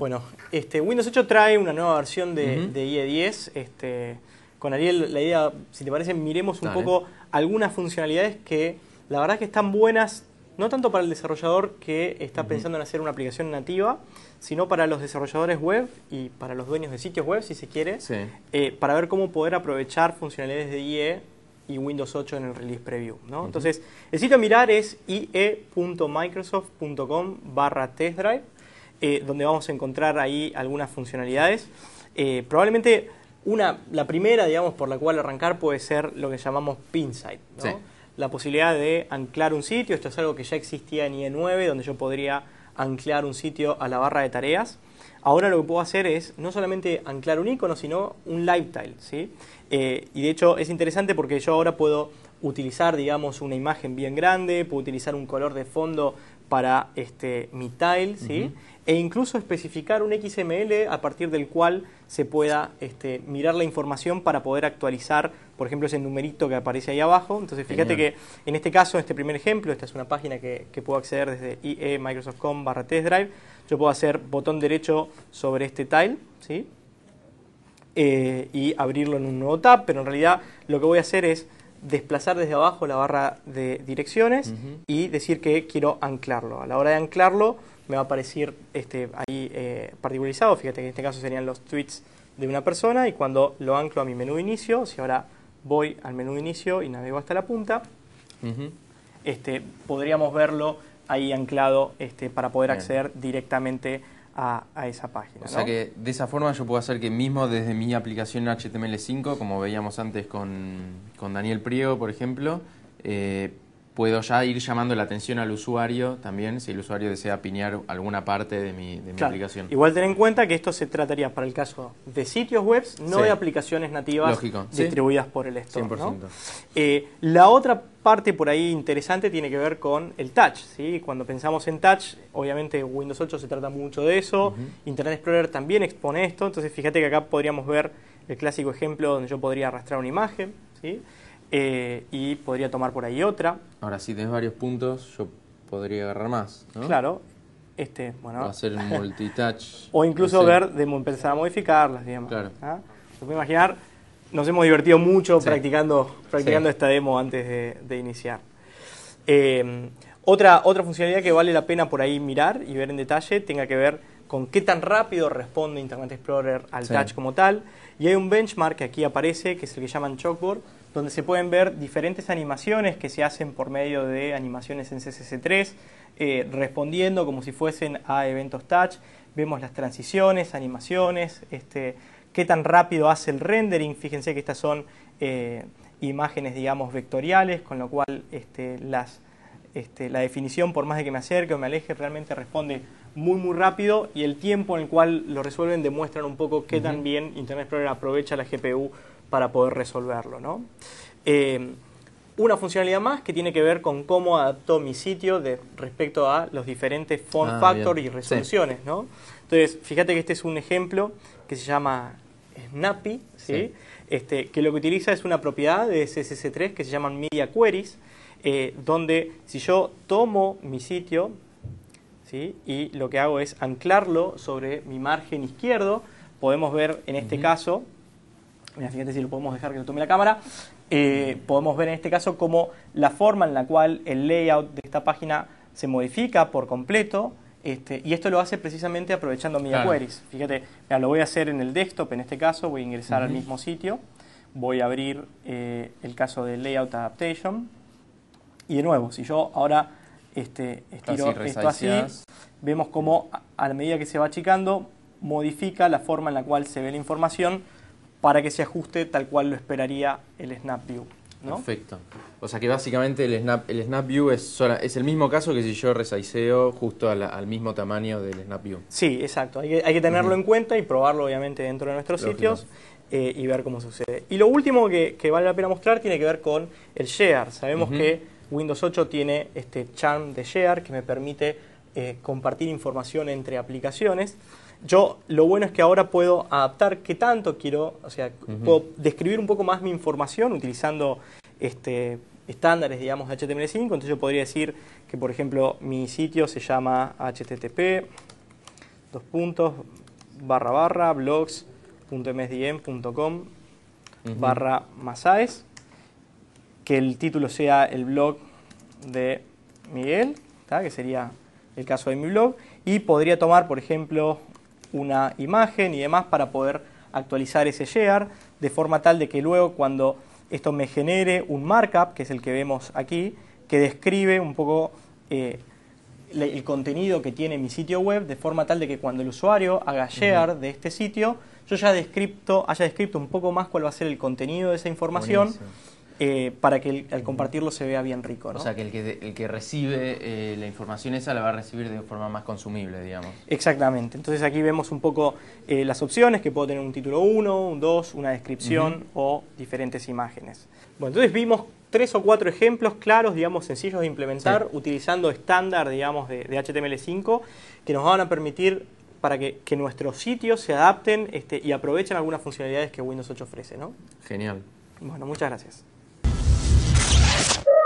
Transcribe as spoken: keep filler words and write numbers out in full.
Bueno, este, Windows ocho trae una nueva versión de, Uh-huh. de I E diez. Este, con Ariel, la idea, si te parece, miremos un Dale. poco algunas funcionalidades que la verdad que están buenas, no tanto para el desarrollador que está uh-huh. pensando en hacer una aplicación nativa, sino para los desarrolladores web y para los dueños de sitios web, si se quiere, Sí. eh, para ver cómo poder aprovechar funcionalidades de I E y Windows ocho en el release preview, ¿no? Uh-huh. Entonces, el sitio a mirar es i e punto microsoft punto com barra test drive, eh, donde vamos a encontrar ahí algunas funcionalidades. Eh, probablemente una, la primera, digamos, por la cual arrancar puede ser lo que llamamos Pinside, ¿no? Sí. La posibilidad de anclar un sitio. Esto es algo que ya existía en I E nueve, donde yo podría anclar un sitio a la barra de tareas. Ahora lo que puedo hacer es no solamente anclar un icono, sino un live tile, ¿sí? Eh, y de hecho es interesante porque yo ahora puedo utilizar, digamos, una imagen bien grande, puedo utilizar un color de fondo para este, mi tile, ¿sí? Uh-huh. E incluso especificar un X M L a partir del cual se pueda este, mirar la información para poder actualizar, por ejemplo, ese numerito que aparece ahí abajo. Entonces, fíjate Genial. que en este caso, en este primer ejemplo, esta es una página que, que puedo acceder desde i e microsoft punto com barra test drive. Yo puedo hacer botón derecho sobre este tile, ¿sí? Eh, y abrirlo en un nuevo tab, pero en realidad lo que voy a hacer es desplazar desde abajo la barra de direcciones uh-huh. y decir que quiero anclarlo. A la hora de anclarlo me va a aparecer este, ahí eh, particularizado. Fíjate que en este caso serían los tweets de una persona, y cuando lo anclo a mi menú de inicio, si ahora voy al menú de inicio y navego hasta la punta, uh-huh. este, podríamos verlo ahí anclado este, para poder acceder Bien. directamente a, a esa página. O sea, ¿no? que de esa forma yo puedo hacer que mismo desde mi aplicación H T M L cinco, como veíamos antes con, con Daniel Priego, por ejemplo, eh, puedo ya ir llamando la atención al usuario también, si el usuario desea piñar alguna parte de mi, de mi claro. aplicación. Igual ten en cuenta que esto se trataría para el caso de sitios web, no sí. de aplicaciones nativas Lógico. distribuidas ¿Sí? por el store. cien por ciento. ¿no? Eh, la otra parte por ahí interesante tiene que ver con el touch, ¿sí? Cuando pensamos en touch, obviamente Windows ocho se trata mucho de eso, uh-huh. Internet Explorer también expone esto, entonces fíjate que acá podríamos ver el clásico ejemplo donde yo podría arrastrar una imagen, ¿sí? Eh, y podría tomar por ahí otra. Ahora, si tenés varios puntos, yo podría agarrar más, ¿no? Claro. Este, bueno, o hacer multitouch. o incluso no sé. ver, de empezar a modificarlas, digamos. Claro. ¿Ah? Se puede imaginar, nos hemos divertido mucho sí. practicando, practicando sí. esta demo antes de, de iniciar. Eh, otra, otra funcionalidad que vale la pena por ahí mirar y ver en detalle tenga que ver con qué tan rápido responde Internet Explorer al sí. touch como tal. Y hay un benchmark que aquí aparece, que es el que llaman Chalkboard, donde se pueden ver diferentes animaciones que se hacen por medio de animaciones en C S S tres, eh, respondiendo como si fuesen a eventos touch. Vemos las transiciones, animaciones, este, qué tan rápido hace el rendering. Fíjense que estas son eh, imágenes, digamos, vectoriales, con lo cual este, las, este, la definición, por más de que me acerque o me aleje, realmente responde muy muy rápido, y el tiempo en el cual lo resuelven demuestran un poco qué uh-huh. tan bien Internet Explorer aprovecha la G P U para poder resolverlo, ¿no? Eh, una funcionalidad más que tiene que ver con cómo adaptó mi sitio de, respecto a los diferentes font ah, factor bien. y resoluciones, sí. ¿no? Entonces, fíjate que este es un ejemplo que se llama Snappy, ¿sí? Sí. Este, que lo que utiliza es una propiedad de C S S tres que se llaman Media Queries, eh, donde si yo tomo mi sitio, ¿sí? y lo que hago es anclarlo sobre mi margen izquierdo, podemos ver en este uh-huh. caso, mira, fíjate si lo podemos dejar que lo tome la cámara, eh, podemos ver en este caso cómo la forma en la cual el layout de esta página se modifica por completo, este, y esto lo hace precisamente aprovechando Media claro. Queries. Fíjate, mira, lo voy a hacer en el desktop en este caso, voy a ingresar uh-huh. al mismo sitio, voy a abrir eh, el caso de Layout Adaptation, y de nuevo, si yo ahora este, estiro así, esto así, vemos cómo a, a la medida que se va achicando, modifica la forma en la cual se ve la información para que se ajuste tal cual lo esperaría el Snap View, ¿no? Perfecto. O sea que básicamente el Snap, el Snap View es, sola, es el mismo caso que si yo resizeo justo a la, al mismo tamaño del Snap View. Sí, exacto. Hay que, hay que tenerlo uh-huh. en cuenta y probarlo obviamente dentro de nuestros Lógico. sitios eh, y ver cómo sucede. Y lo último que, que vale la pena mostrar tiene que ver con el Share. Sabemos uh-huh. que Windows ocho tiene este charm de Share que me permite eh, compartir información entre aplicaciones. Yo, lo bueno es que ahora puedo adaptar qué tanto quiero, o sea, uh-huh. puedo describir un poco más mi información utilizando este, estándares, digamos, de H T M L cinco. Entonces yo podría decir que, por ejemplo, mi sitio se llama H T T P dos puntos, barra barra, blogs.msdm punto com, uh-huh. barra Masáez, que el título sea el blog de Miguel, ¿tá? Que sería el caso de mi blog, y podría tomar, por ejemplo, una imagen y demás para poder actualizar ese share, de forma tal de que luego cuando esto me genere un markup, que es el que vemos aquí, que describe un poco eh, el contenido que tiene mi sitio web, de forma tal de que cuando el usuario haga share uh-huh. de este sitio, yo ya descripto, haya descrito un poco más cuál va a ser el contenido de esa información, eh, para que el, al compartirlo se vea bien rico, ¿no? O sea, que el que, el que recibe eh, la información esa la va a recibir de forma más consumible, digamos. Exactamente. Entonces aquí vemos un poco eh, las opciones, que puedo tener un título uno, un dos, una descripción uh-huh. o diferentes imágenes. Bueno, entonces vimos tres o cuatro ejemplos claros, digamos, sencillos de implementar, sí. utilizando estándar, digamos, de, de H T M L cinco, que nos van a permitir para que, que nuestros sitios se adapten este, y aprovechen algunas funcionalidades que Windows ocho ofrece, ¿no? Genial. Bueno, muchas gracias.